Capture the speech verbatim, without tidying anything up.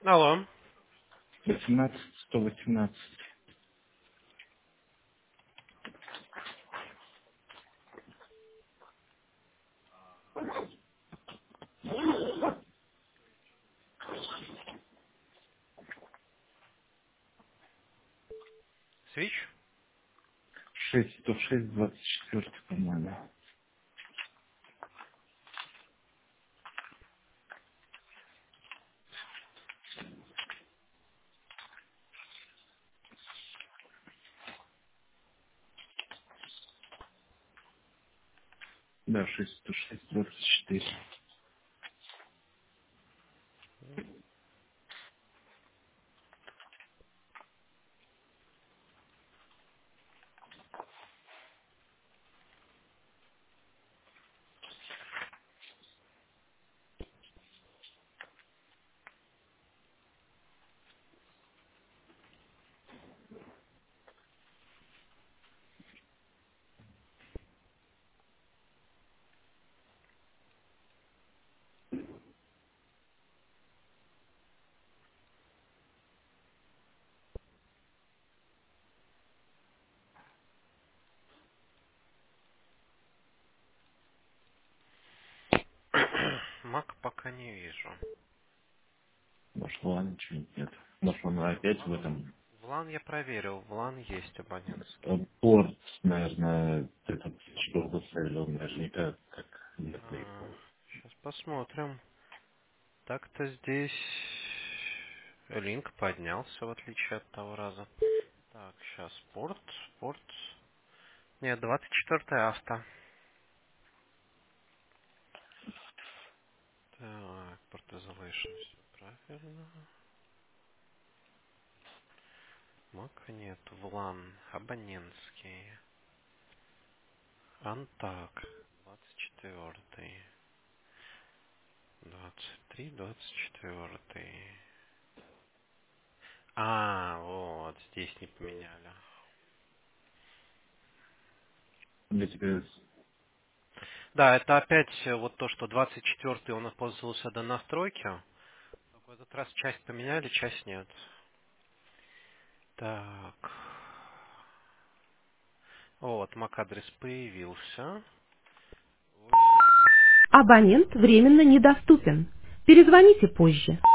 Алло. восемнадцать сто восемнадцать. Свич? шесть сто шесть двадцать четыре, по-моему. Да, шесть сто шесть двадцать четыре. Мак пока не вижу. Может, ладно, ничего нет. Может, он опять в этом В лан я проверил. В лан есть абонентский. э, порт, наверное, этот, что вы выставили, он наверняка как нет. Сейчас посмотрим. Так-то здесь линк поднялся, в отличие от того раза. Так, сейчас порт, порт. Нет, двадцать четыре авто. Так, порт isolation, все правильно. Мака нет. В лан абонентский. Антак. двадцать четвертый. двадцать три, двадцать четвертый. А, вот, здесь не поменяли. Для тебя Да, это опять э, вот то, что двадцать четвертый он пользовался до настройки. В этот раз часть поменяли, часть нет. Так. Вот, мак-адрес появился. Абонент временно недоступен. Перезвоните позже.